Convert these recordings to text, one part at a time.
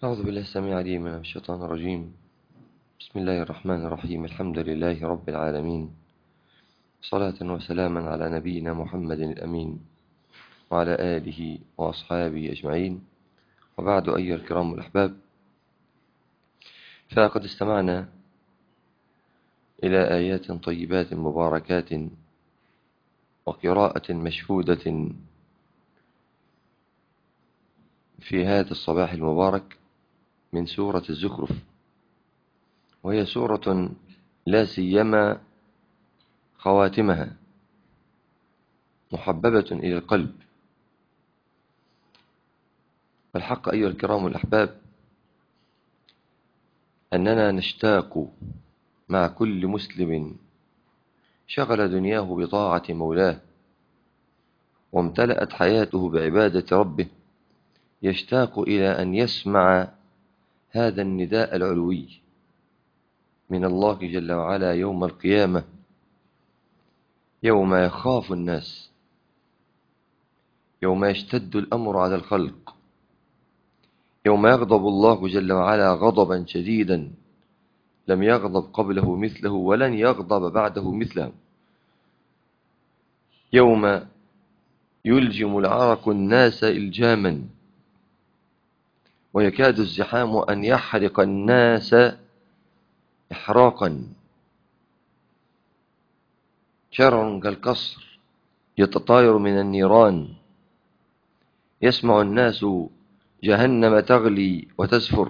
أعوذ بالله السميع العليم من الشيطان الرجيم. بسم الله الرحمن الرحيم. الحمد لله رب العالمين، صلاة وسلاما على نبينا محمد الأمين وعلى آله وأصحابه أجمعين، وبعد أيها الكرام الأحباب، فقد استمعنا إلى آيات طيبات مباركات وقراءة مشهودة في هذا الصباح المبارك من سورة الزخرف، وهي سورة لا سيما خواتمها محببة إلى القلب. فالحق أيها الكرام الأحباب أننا نشتاق مع كل مسلم شغل دنياه بطاعة مولاه وامتلأت حياته بعبادة ربه، يشتاق إلى أن يسمع هذا النداء العلوي من الله جل وعلا يوم القيامة، يوم يخاف الناس، يوم يشتد الأمر على الخلق، يوم يغضب الله جل وعلا غضبا شديدا لم يغضب قبله مثله ولن يغضب بعده مثله، يوم يلجم العرق الناس إلجاما ويكاد الزحام أن يحرق الناس إحراقا، شرر كالقصر يتطاير من النيران، يسمع الناس جهنم تغلي وتزفر،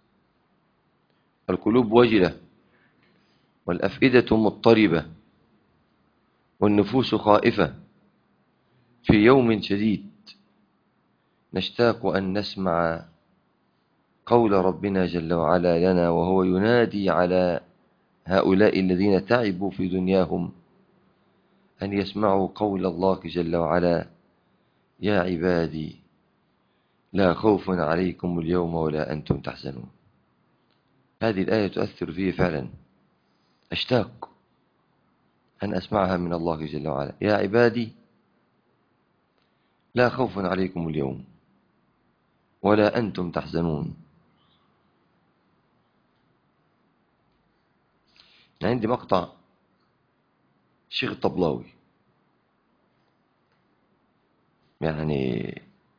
القلوب وجلة والأفئدة مضطربة والنفوس خائفة في يوم شديد. نشتاق أن نسمع قول ربنا جل وعلا لنا وهو ينادي على هؤلاء الذين تعبوا في دنياهم أن يسمعوا قول الله جل وعلا: يا عبادي لا خوف عليكم اليوم ولا أنتم تحزنون. هذه الآية تؤثر فيه فعلا، أشتاق أن أسمعها من الله جل وعلا: يا عبادي لا خوف عليكم اليوم ولا أنتم تحزنون. عندي مقطع الشيخ الطبلاوي، يعني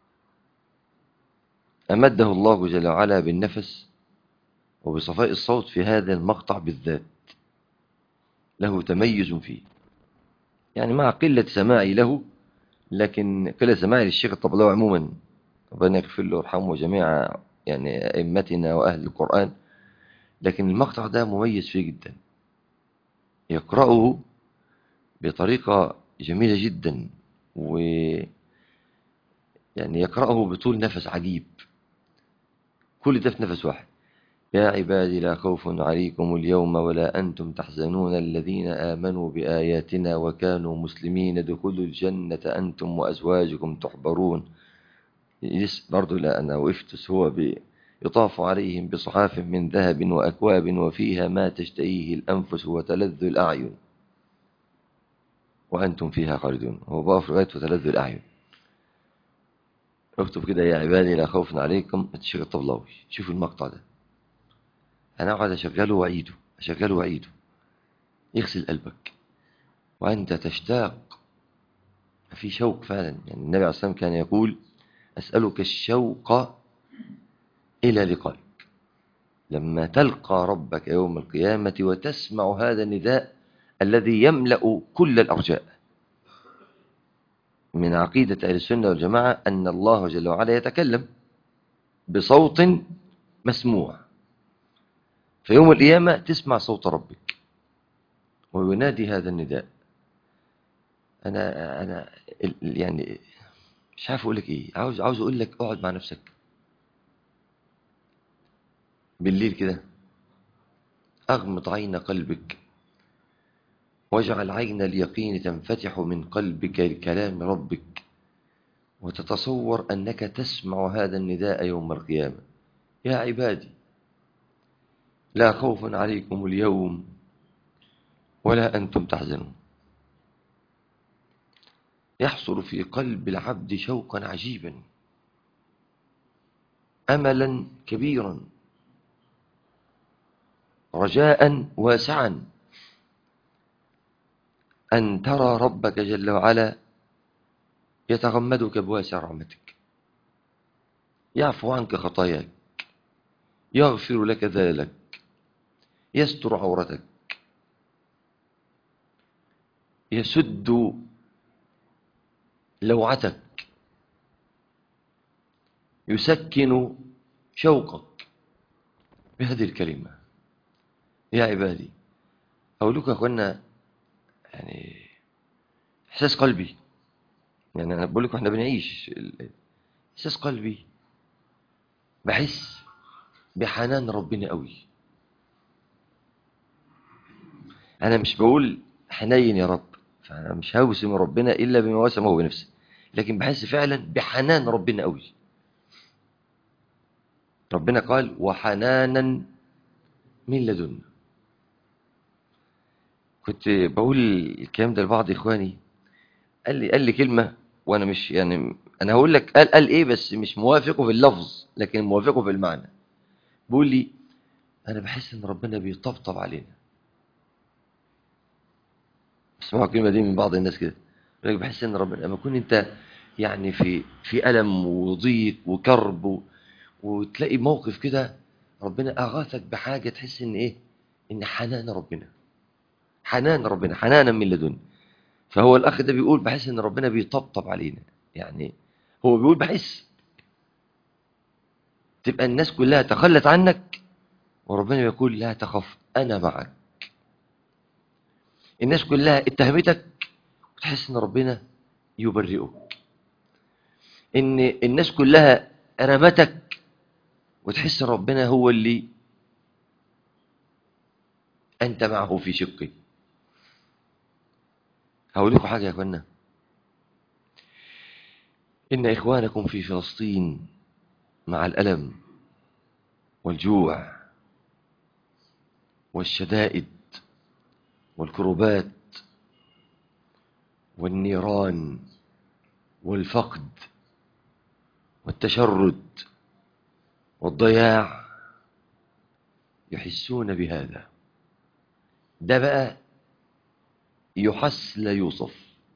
أمده الله جل وعلا بالنفس وبصفاء الصوت في هذا المقطع بالذات، له تميز فيه، يعني مع قلة سماعي له، لكن قلة سماعي للشيخ الطبلاوي عموما، ربنا يغفر له ويرحمه جميع يعني أئمتنا وأهل القرآن، لكن المقطع ده مميز فيه جدا، يقرأه بطريقة جميلة جدا، ويعني يقرأه بطول نفس عجيب، كل ده في نفس واحد: يا عبادي لا خوف عليكم اليوم ولا أنتم تحزنون الذين آمنوا بآياتنا وكانوا مسلمين ادخلوا الجنة أنتم وأزواجكم تحبرون. برضو لا أنا وقفت هو يطاف عليهم بصحاف من ذهب وأكواب وفيها ما تشتهيه الأنفس وتلذ الأعين وأنتم فيها خالدون. هو بقى في غاية وتلذ الأعين. اكتب كده: يا عبادي لا خوف عليكم. الشيخ الطبلاوي، شوف المقطع ده، أنا أقعد أشغله وأعيده أشغله وأعيده، يغسل قلبك وأنت تشتاق، في شوق فعلا. يعني النبي عليه الصلاة والسلام كان يقول: أسألك الشوق إلى لقائك، لما تلقى ربك يوم القيامة وتسمع هذا النداء الذي يملأ كل الأرجاء. من عقيدة أهل السنة والجماعة أن الله جل وعلا يتكلم بصوت مسموع، في يوم القيامة تسمع صوت ربك وينادي هذا النداء. أنا يعني مش عارف أقول لك إيه، عاوز أقول لك اقعد مع نفسك بالليل كده، أغمض عين قلبك واجعل عين اليقين تنفتح من قلبك لكلام ربك، وتتصور أنك تسمع هذا النداء يوم القيامة: يا عبادي لا خوف عليكم اليوم ولا أنتم تحزنون. يحصل في قلب العبد شوقا عجيبا، أملا كبيرا، رجاء واسعا، أن ترى ربك جل وعلا يتغمدك بواسع رحمتك، يعفو عنك خطاياك، يغفر لك ذلك، يستر عورتك، يسد لوعتك، يسكن شوقك بهذه الكلمة. يا عبادي، أقول لكم يا أخوانا، يعني إحساس قلبي، يعني أنا بقول لكم إحنا بنعيش إحساس قلبي، بحس بحنان ربنا قوي. أنا مش بقول حنين يا رب، فأنا مش هوسم ربنا إلا بما وسم هو بنفسه، لكن بحس فعلا بحنان ربنا قوي. ربنا قال وحنانا من لدنا. كنت بقول الكلام ده لبعض إخواني، قال لي كلمة، وأنا مش يعني أنا هقول لك قال إيه، بس مش موافقه في اللفظ لكن موافقه في المعنى. بيقول لي أنا بحس إن ربنا بيطبطب علينا. اسمعوا الكلمة دي من بعض الناس كده، يقول لك بحس إن ربنا لما تكون أنت يعني في ألم وضيق وكرب وتلاقي موقف كده، ربنا أغاثك بحاجة، تحس إن إيه، إن حنان ربنا، حنان ربنا، حنانا من لدن. فهو الأخ ده بيقول بحس إن ربنا بيطبطب علينا. يعني هو بيقول بحس تبقى الناس كلها تخلت عنك وربنا يقول لا تخف أنا معك. الناس كلها اتهمتك وتحس إن ربنا يبرئك. إن الناس كلها رمتك وتحس ربنا هو اللي أنت معه في شقه. هقول لكم حاجة يا أخوانا، إن إخوانكم في فلسطين مع الألم والجوع والشدائد والكربات والنيران والفقد والتشرد والضياع يحسون بهذا. ده بقى يحس لا يوصف،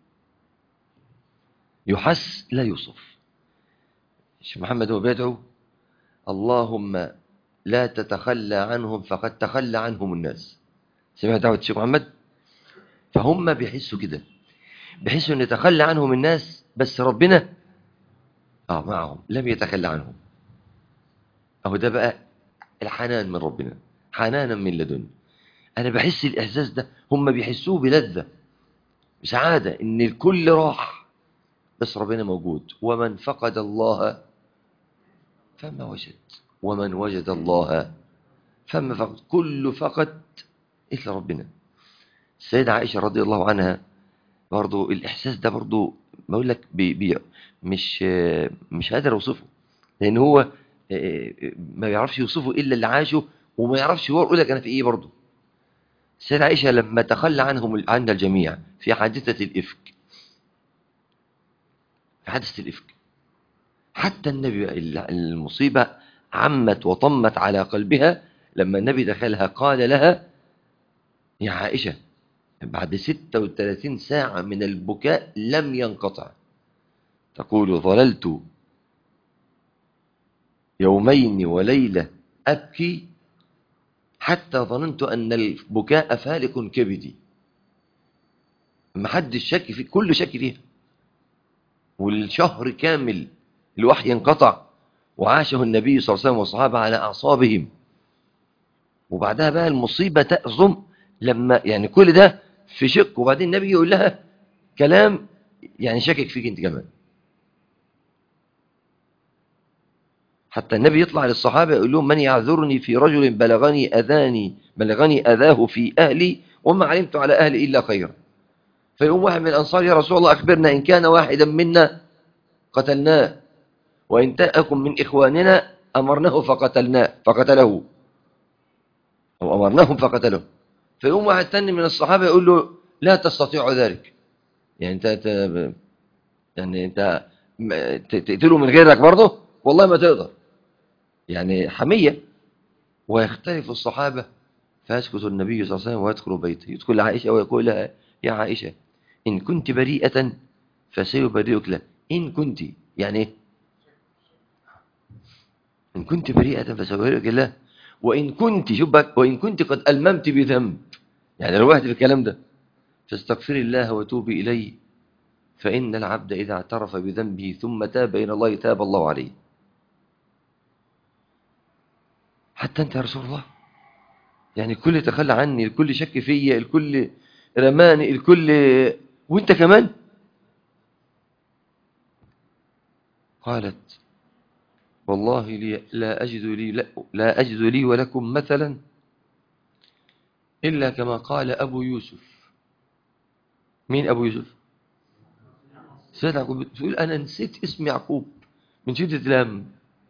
يحس لا يوصف. الشيخ محمد هو بيدعو اللهم لا تتخلى عنهم فقد تخلى عنهم الناس. سمعت دعوة الشيخ محمد؟ فهم بيحسوا كده، بيحسوا ان يتخلى عنهم الناس بس ربنا معهم لم يتخلى عنهم. اهو ده بقى الحنان من ربنا، حنانا من لدن. انا بحس الاحساس ده، هم بيحسوه بلذة بسعادة، ان الكل راح بس ربنا موجود. ومن فقد الله فما وجد، ومن وجد الله فما فقد، كل فقد إلا ربنا. السيدة عائشة رضي الله عنها برضو الإحساس ده برضو بقول لك مش قادر أوصفه، لأن هو ما بيعرفش يوصفه إلا اللي عاشه، وما يعرفش هو يقول لك أنا في إيه. برضو السيدة عائشة لما تخلى عنا الجميع في حادثة الإفك، في حادثة الإفك، حتى النبي المصيبة عمت وطمت على قلبها. لما النبي دخلها قال لها يا عائشة، بعد 36 ساعة من البكاء لم ينقطع، تقول ظللت يومين وليلة أبكي حتى ظننت أن البكاء فالق كبدي. ما حدش شك في، كل شك فيها. والشهر كامل الوحي انقطع، وعاشه النبي صلى الله عليه وسلم والصحابة على أعصابهم. وبعدها بقى المصيبة تأظم، لما يعني كل ده في شق، وبعدين النبي يقول لها كلام يعني شكك فيك انت كمان. حتى النبي يطلع للصحابة يقول لهم من يعذرني في رجل بلغني أذاه في أهلي وما علمت على أهلي إلا خيرا. فيقوم واحد من الأنصار يا رسول الله أخبرنا إن كان واحدا منا قتلناه، وإن تأكم من إخواننا أمرناه فقتله، أو أمرناهم فقتله. فيقوم واحد ثاني من الصحابة يقول له لا تستطيع ذلك، يعني أنت تقتله من غيرك برضه، والله ما تقدر. يعني حمية. ويختلف الصحابة فيسكت النبي صلى الله عليه وسلم ويدخل بيته، يدخل عائشة ويقول لها: يا عائشة إن كنت بريئة فسيبرئك له. إن كنت يعني إيه؟ إن كنت بريئة فسيبرئك الله، وإن كنت شبك وإن كنت قد ألممت بذنب، يعني لو واحد في الكلام ده، فاستغفري الله وتوبي إليه، فإن العبد إذا اعترف بذنبه ثم تاب إلى الله تاب الله عليه. حتى أنت يا رسول الله، يعني الكل تخلى عني، الكل شك فيا، الكل رماني، الكل، وانت كمان. قالت: والله لا أجد لي ولكم مثلا إلا كما قال أبو يوسف. مين أبو يوسف؟ سيد يعقوب. تقول أنا نسيت اسم يعقوب من شدة الهم.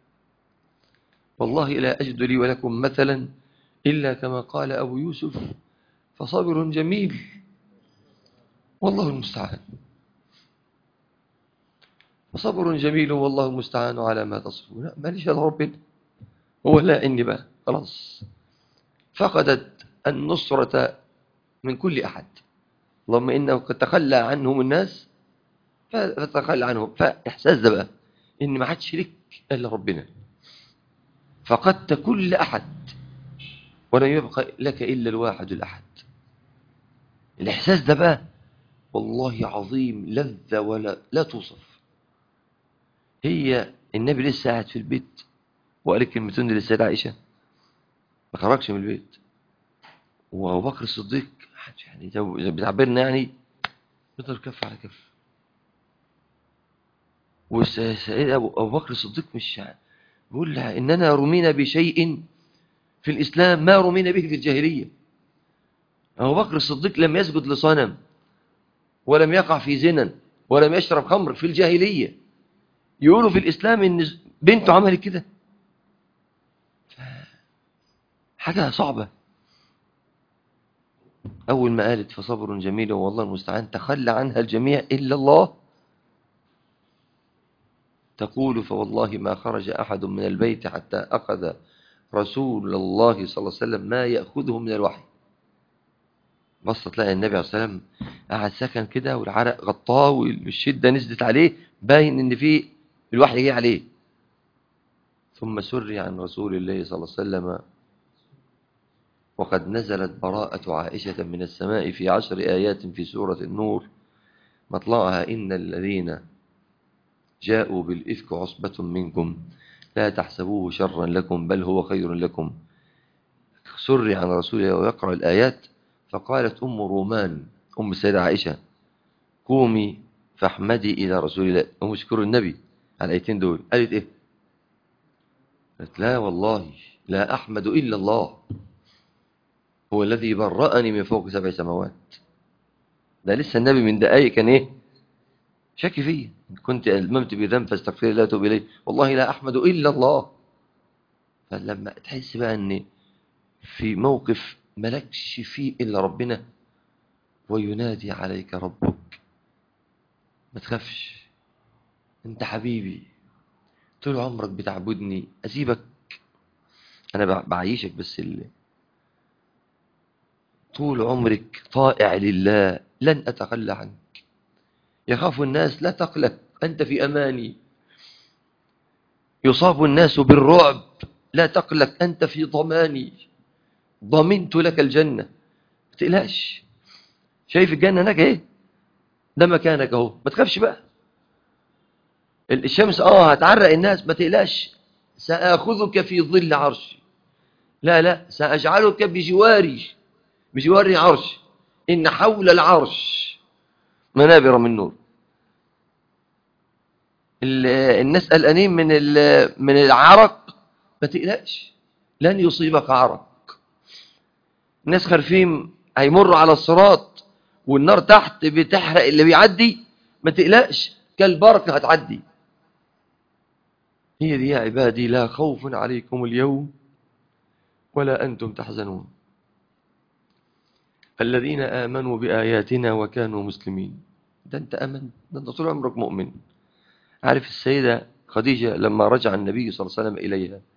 والله لا أجد لي ولكم مثلا إلا كما قال أبو يوسف فصبر جميل والله المستعان. فصبر جميل والله المستعان على ما تصفون. ماليش إلا ربنا، هو لا إني بقى خلاص فقدت النصرة من كل أحد. اللهم إنه قد تخلى عنهم الناس فتخلى عنهم، فإحساس ده بقى إن ما عادش لك إلا ربنا، فقدت كل أحد ولم يبقى لك إلا الواحد الأحد. الإحساس ده بقى والله عظيم، لذة ولا لا توصف. هي النبي لسه قاعد في البيت وقال الكلمتين للسيدة عائشة، ما خرجش من البيت. وأبو بكر الصديق يعني بتعبرنا يعني يضرب كف على كف. والسيد أبو بكر الصديق مش بيقول لها إننا رمينا بشيء في الإسلام ما رمينا به في الجاهلية. أبو بكر الصديق لم يسجد لصنم ولم يقع في زنا ولم يشرب خمر في الجاهلية، يقولوا في الإسلام إن بنته عملت كده. حاجة صعبة. أول ما قالت فصبر جميل والله المستعان تخلى عنها الجميع إلا الله. تقول: فوالله ما خرج أحد من البيت حتى أخذ رسول الله صلى الله عليه وسلم ما يأخذه من الوحي. بص تلاقي النبي عليه الصلاة والسلام قاعد سكن كده والعرق غطاه والشدة نزلت عليه، باين إن في الوحي جاي عليه. ثم سري عن رسول الله صلى الله عليه وسلم وقد نزلت براءة عائشة من السماء في 10 آيات في سورة النور مطلعها: إن الذين جاءوا بالإفك عصبة منكم لا تحسبوه شرا لكم بل هو خير لكم. سري عن رسول الله ويقرأ الآيات. فقالت أم رومان أم السيدة عائشة: قومي فاحمدي إلى رسول الله ومشكر النبي على الآيتين دول. قالت إيه؟ قالت: لا والله لا أحمد إلا الله، هو الذي برأني من فوق 7 سماوات. ده لسه النبي من دقايق كان إيه؟ شك فيه. كنت ألممت بذنب فاستغفر الله وتوب إليه والله لا أحمد إلا الله. فلما تحس بقى أن في موقف ملكش فيه إلا ربنا وينادي عليك ربك، ما تخافش، أنت حبيبي طول عمرك بتعبدني، أسيبك؟ أنا بعيشك بس طول عمرك طائع لله، لن أتخلى عنك. يخاف الناس لا تقلق، أنت في أماني. يصاب الناس بالرعب لا تقلق، أنت في ضماني. ضمنت لك الجنة، ما تقلقش. شايف الجنة هناك ايه؟ ده مكانك اهو، ما تخافش بقى. الشمس هتعرق الناس، ما تقلقش. سآخذك في ظل عرشي، لا سأجعلك بجواري عرش، إن حول العرش منابر من نور. الناس قلقانين من العرق، ما تقلقش، لن يصيبك عرق. الناس خارفين هيمروا على الصراط والنار تحت بتحرق اللي بيعدي، ما تقلقش، كالبركة هتعدي. هي دي يا عبادي لا خوف عليكم اليوم ولا أنتم تحزنون الذين آمنوا بآياتنا وكانوا مسلمين. ده أنت أمن، ده أنت طول عمرك مؤمن. عارف السيدة خديجة لما رجع النبي صلى الله عليه وسلم إليها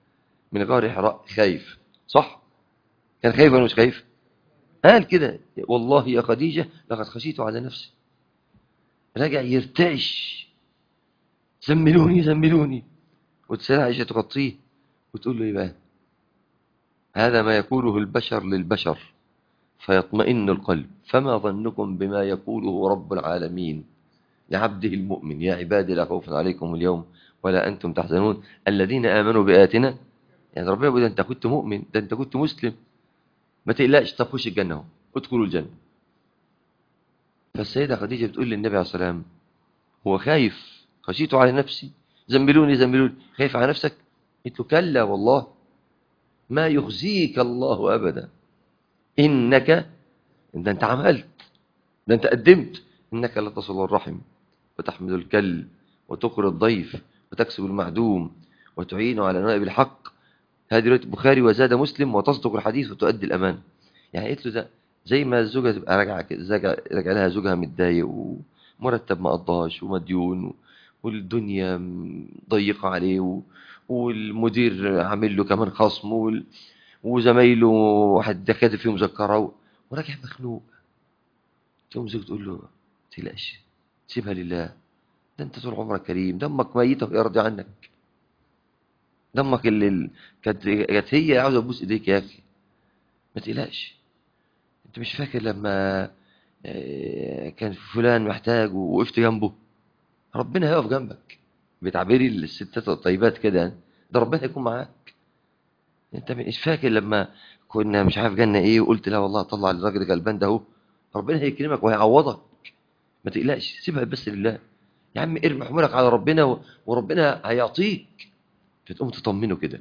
من غار حراء خايف، صح؟ كان خايف ولا مش خايف؟ قال كده والله يا خديجة لقد خشيت على نفسي. رجع يرتعش، زملوني زملوني. وتسأل عائشة تغطيه وتقول له ايه بقى؟ هذا ما يقوله البشر للبشر فيطمئن القلب، فما ظنكم بما يقوله رب العالمين لعبده المؤمن؟ يا عبادي لا خوف عليكم اليوم ولا أنتم تحزنون الذين آمنوا بآياتنا. يعني ربنا يقول ده أنت كنت مؤمن، ده أنت كنت مسلم، ما تقلقش، تخش الجنة اهو، ادخلوا الجنة. فالسيدة خديجة بتقول للنبي عليه الصلاة والسلام هو خايف، خشيت على نفسي، زملوني زملوني، خايف على نفسك؟ قلت له كلا والله ما يخزيك الله أبدا، إنك، ده أنت عملت، ده أنت قدمت، إنك لا تصل الرحم وتحمل الكل وتقر الضيف وتكسب المعدوم وتعين على نائب الحق. هذه رواية البخاري. وزاد مسلم وتصدق الحديث وتؤدي الأمان. يعني قلت له ده زي ما الزوجة تبقى راجع لها زوجها متضايق ومرتب ما قضاش ومديون والدنيا ضيقة عليه والمدير عامل له كمان خصم وزمايله واحد دكاتره فيه مذكرة وراجع مخنوق. تقوم زوجته تقول له ما تقلقش، سيبها لله، ده انت طول عمرك كريم، دمك ميت ويرضي عنك، دمك اللي كانت هي عاوزه تبوس ايديك يا اخي، ما تقلقش. انت مش فاكر لما كان فلان محتاج ووقفت جنبه؟ ربنا هيقف جنبك. بتعبيري الستات الطيبات كده يعني. ده ربنا هيكون معاك. انت مش فاكر لما كنا مش عارف جالنا ايه وقلت لا والله طلع الراجل الغلبان ده اهو، ربنا هيكرمك وهيعوضك. ما تقلقش، سيبها بس لله يا عم، ارمي حمولك على ربنا وربنا هيعطيك. فتقوم تطمنه كده.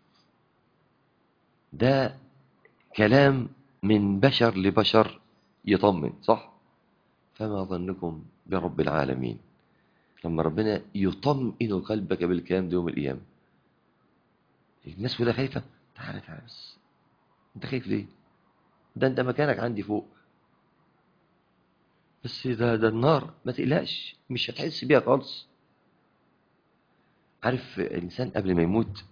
ده كلام من بشر لبشر يطمن، صح؟ فما ظنكم برب العالمين لما ربنا يطمئن قلبك بالكلام ده يوم القيامة. الناس كلها خايفة، تعالى تعالى بس، انت خايف ليه؟ ده انت مكانك عندي فوق. بس ده النار، ما تقلقش، مش هتحس بيها خالص. عارف الإنسان قبل ما يموت،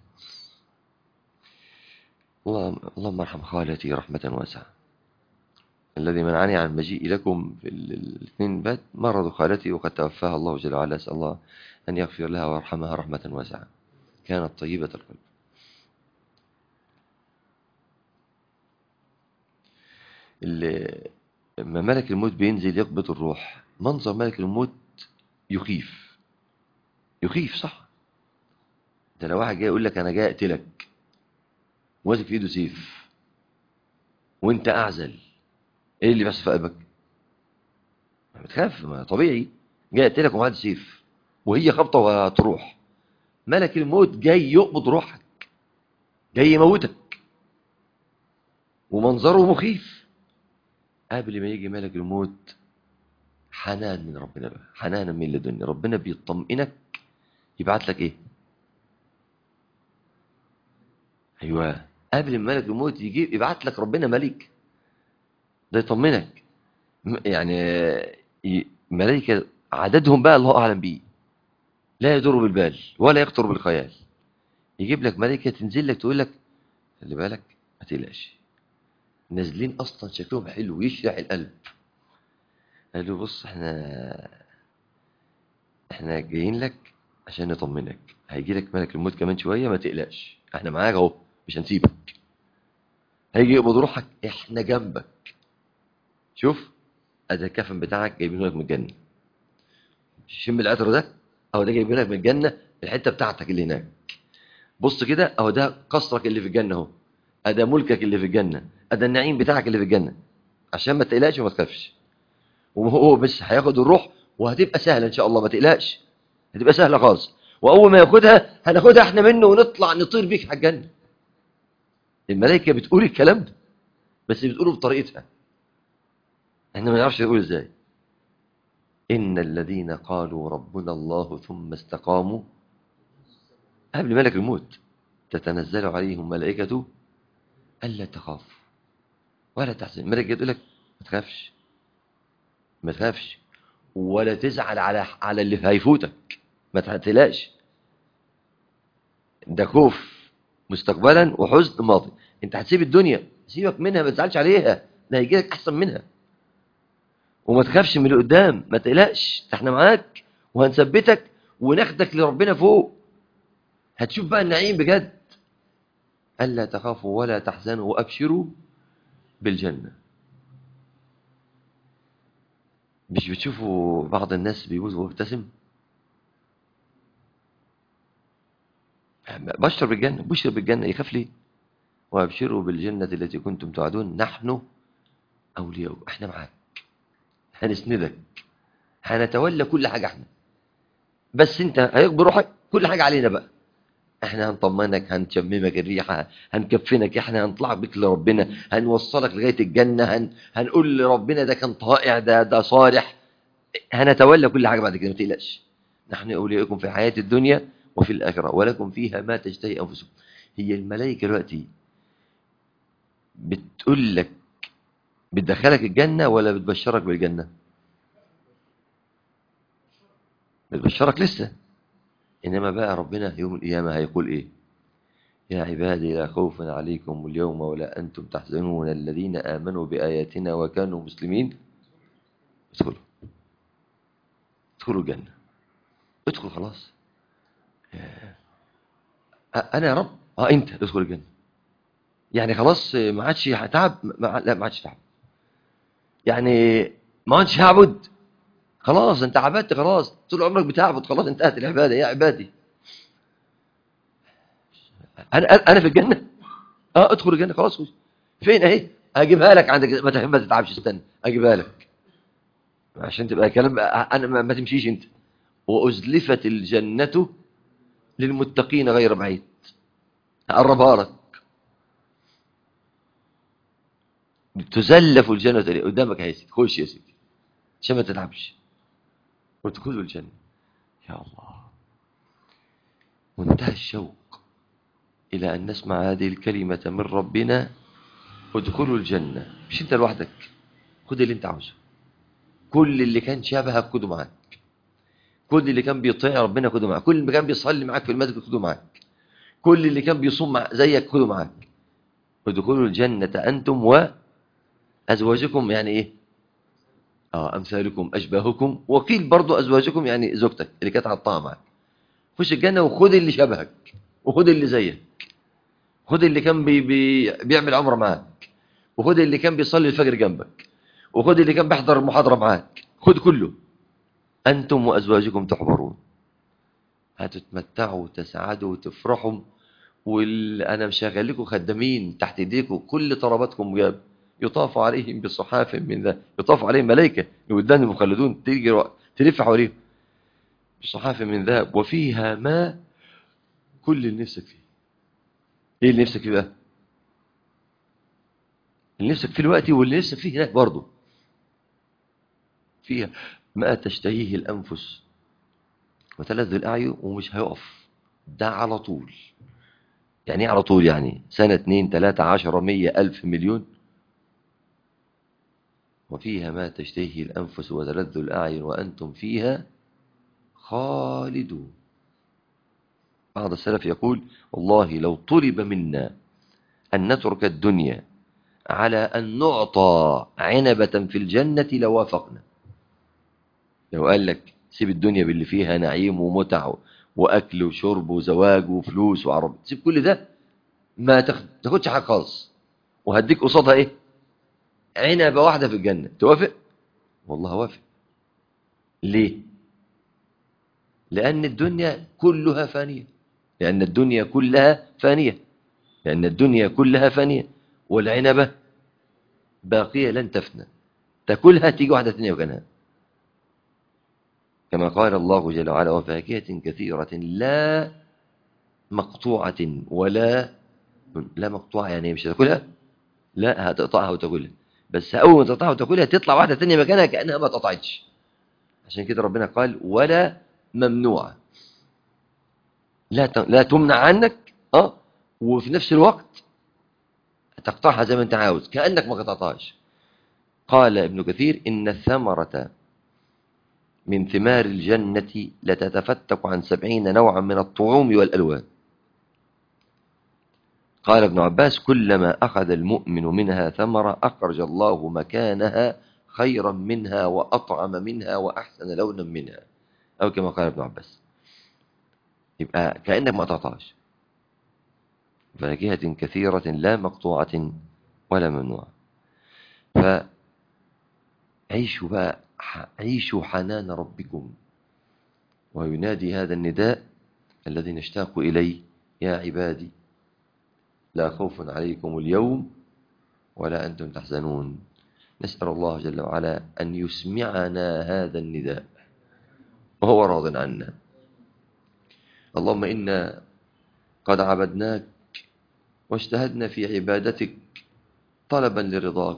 اللهم ارحم خالتي رحمة واسعة، الذي منعني عن مجيء لكم في الاثنين بات مرض خالتي وقد توفاها الله جل وعلا، أسأل الله أن يغفر لها ويرحمها رحمة واسعة، كانت طيبة القلب. لما ملك الموت بينزل يقبض الروح، منظر ملك الموت يخيف، يخيف، صح؟ ده لو واحد جاي يقول لك أنا جاي أقتلك وماسك في إيده سيف وأنت أعزل، إيه اللي بيحصل في قلبك؟ بتخاف، ما طبيعي، جاي أقتلك ومعاد سيف وهي خبطة وهتروح. ملك الموت جاي يقبض روحك، جاي يموتك، ومنظره مخيف. قبل ما يجي ملك الموت حنان من ربنا بقى، حنانا من لدن ربنا بيطمئنك، يبعت لك ايه؟ ايوه، قبل ما ملك الموت يجي يبعت لك ربنا ملك، ده يطمنك. يعني ملائكة عددهم بقى الله اعلم بيه، لا يدور بالبال ولا يخطر بالخيال. يجيب لك ملائكة تنزل لك تقول لك خلي بالك، ما تقلقش، نازلين اصلا شكلهم حلو يشرح القلب. قال له بص، احنا جايين لك عشان نطمنك، هيجي لك ملك الموت كمان شويه، ما تقلقش، احنا معاك اهو، مش هنسيبك. هيجي يقبض روحك، احنا جنبك. شوف، ادي الكفن بتاعك جايبينه لك من الجنه، شم العطر ده، اهو ده جايبينه لك من الجنه، الحته بتاعتك اللي هناك. بص كده، اهو ده قصرك اللي في الجنه اهو، ادي ملكك اللي في الجنه، ادي النعيم بتاعك اللي في الجنه، عشان ما تقلقش وما تخافش. وهو بس هياخد الروح وهتبقى سهله ان شاء الله، ما تقلقش، هتبقى سهله خالص. واول ما ياخدها هناخدها احنا منه ونطلع نطير بيك على الجنه. الملائكه بتقول الكلام ده، بس بتقوله بطريقتها، احنا ما نعرفش نقول ازاي. ان الذين قالوا ربنا الله ثم استقاموا، قبل ملك الموت تتنزل عليهم ملائكه الا تخافوا ولا تحزنوا. الملائكه تقول لك ما تخافش، ما تخافش، ولا تزعل على اللي هيفوتك، ما تقلقش، ده خوف مستقبلا وحزن ماضي. انت هتسيب الدنيا، سيبك منها، ما تزعلش عليها، ده هيجيلك احسن منها. وما تخافش من اللي قدام، ما تقلقش، احنا معاك وهنثبتك وناخدك لربنا فوق. هتشوف بقى النعيم بجد. ألا تخافوا ولا تحزنوا وأبشروا بالجنة. مش بتشوفوا بعض الناس بيموت وهو بيبتسم؟ بشر بالجنة، بشر بالجنة، يخاف ليه؟ وأبشروا بالجنة التي كنتم توعدون نحن أولياؤكم، احنا معاك، هنسندك، هنتولى كل حاجة احنا، بس انت هيكبر روحك كل حاجة علينا بقى. احنا هنطمنك، هنشممك الريحة، هنكفنك، احنا هنطلعك بك لربنا، هنوصلك لغاية الجنة، هنقول لربنا ده كان طائع، ده صالح، هنتولى كل حاجة بعد كده، ما تقلقش. نحن أولياؤكم في الحياة الدنيا وفي الآخرة ولكم فيها ما تشتهي أنفسكم. هي الملائكة دلوقتي بتقول لك، بتدخلك الجنة ولا بتبشرك بالجنة؟ بتبشرك لسه. إنما بقى ربنا يوم القيامة هيقول إيه؟ يا عبادي لا خوف عليكم اليوم ولا أنتم تحزنون الذين آمنوا بآياتنا وكانوا مسلمين ادخلوا، ادخلوا الجنة، ادخل خلاص. أنا يا رب، أنت ادخل الجنة. يعني خلاص ما عادش تعب، لا ما عادش تعب، يعني ما عادش هعبد، خلاص انت عبدت، خلاص طول عمرك بتعبد، خلاص انتهت العبادة يا عبادي. أنا في الجنة، ادخل الجنة خلاص، خش. فين اهي؟ هجيبها لك عندك، ما تتعبش، استنى اجيبها لك عشان تبقى كلام. انا ما تمشيش انت. وأزلفت الجنة للمتقين غير بعيد، هقربها لك. تزلف الجنة قدامك يا سيدي، خش يا سيدي عشان ما تتعبش، وادخلوا الجنة. يا الله، منتهى الشوق إلى أن نسمع هذه الكلمة من ربنا، ادخلوا الجنة. مش أنت لوحدك، خد اللي أنت عاوزه، كل اللي كان شبهك خده معاك، كل اللي كان بيطيع ربنا خده معاك، كل اللي كان بيصلي معاك في المسجد خده معاك، كل اللي كان بيصوم زيك خده معاك. ادخلوا الجنة أنتم وأزواجكم، يعني إيه؟ أمثالكم أشباهكم، وقيل برضو أزواجكم يعني زوجتك اللي كانت على الطاعة معك. خش الجنة وخد اللي شبهك، وخد اللي زيك، خد اللي كان بيعمل عمرة معاك، وخد اللي كان بيصلي الفجر جنبك، وخد اللي كان بيحضر المحاضرة معاك، خد كله. أنتم وأزواجكم تحبرون، هتتمتعوا وتسعدوا وتفرحوا. أنا مشغل لكم خدامين تحت ايديكم، كل طلباتكم جاب. يطاف عليهم بصحاف من ذهب، يطاف عليهم ملائكة الولدان المخلدون تيجي تلف حواليهم بصحاف من ذهب وفيها ما كل اللي نفسك فيه. ايه اللي نفسك فيه بقى؟ اللي نفسك فيه دلوقتي واللي نفسك فيه هناك برضه. فيها ما تشتهيه الأنفس وتلذ الأعين، ومش هيقف، ده على طول. يعني ايه على طول؟ يعني سنة 2 3 10 100 ألف مليون. وفيها ما تشتهيه الأنفس وتلذ الأعين وأنتم فيها خالدون. بعض السلف يقول والله لو طلب منا أن نترك الدنيا على أن نعطى عنبة في الجنة لوافقنا. لو قال لك سيب الدنيا باللي فيها نعيم ومتع وأكل وشرب وزواج وفلوس وعرب، سيب كل ده، ما تاخدش حاجة خالص، وهديك قصادها ايه؟ عنبة واحدة في الجنة، توافق؟ والله وافق. ليه؟ لأن الدنيا كلها فانية، لأن الدنيا كلها فانية، لأن الدنيا كلها فانية، والعنبة باقية لن تفنى، تاكلها تيجي واحدة ثانية مكانها. كما قال الله جل وعلا وفاكهة كثيرة لا مقطوعة ولا لا مقطوعة، يعني مش هتاكلها، لا هتقطعها وتاكلها، بس أول ما تقطعها وتاكلها تطلع واحدة ثانية مكانها كأنها ما اتقطعتش. عشان كده ربنا قال ولا ممنوعة، لا تمنع عنك، وفي نفس الوقت تقطعها زي ما انت عاوز كأنك ما قطعتهاش. قال ابن كثير إن الثمرة من ثمار الجنة لتتفتق عن 70 نوعا من الطعوم والألوان. قال ابن عباس: كلما أخذ المؤمن منها ثمرة أخرج الله مكانها خيرا منها وأطعم منها وأحسن لونا منها، أو كما قال ابن عباس. يبقى كأنك ما قطعتهاش، فاكهة كثيرة لا مقطوعة ولا ممنوعة. فعيشوا بقى، عيشوا حنان ربكم، وينادي هذا النداء الذي نشتاق إليه: يا عبادي لا خوف عليكم اليوم ولا أنتم تحزنون. نسأل الله جل وعلا أن يسمعنا هذا النداء وهو راض عنا. اللهم إنا قد عبدناك واجتهدنا في عبادتك طلبا لرضاك،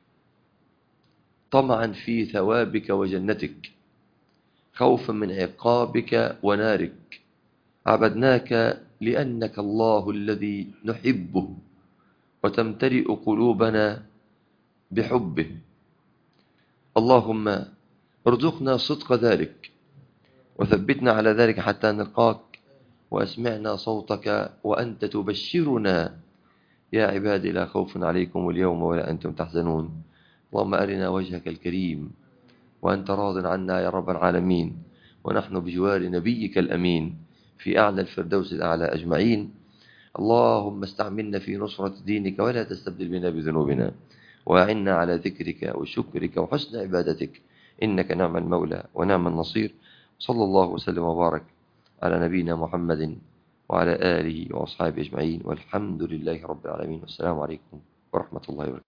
طمعا في ثوابك وجنتك، خوفا من عقابك ونارك. عبدناك لأنك الله الذي نحبه وتمتلئ قلوبنا بحبه. اللهم ارزقنا صدق ذلك وثبتنا على ذلك حتى نلقاك، وأسمعنا صوتك وأنت تبشرنا: يا عبادي لا خوف عليكم اليوم ولا أنتم تحزنون. اللهم أرنا وجهك الكريم وأنت راض عنا يا رب العالمين، ونحن بجوار نبيك الأمين في أعلى الفردوس الأعلى أجمعين. اللهم استعملنا في نصرة دينك ولا تستبدل بنا بذنوبنا، وأعنا على ذكرك وشكرك وحسن عبادتك، إنك نعم المولى ونعم النصير. صلى الله وسلم وبارك على نبينا محمد وعلى آله وأصحابه أجمعين، والحمد لله رب العالمين، والسلام عليكم ورحمة الله وبركاته.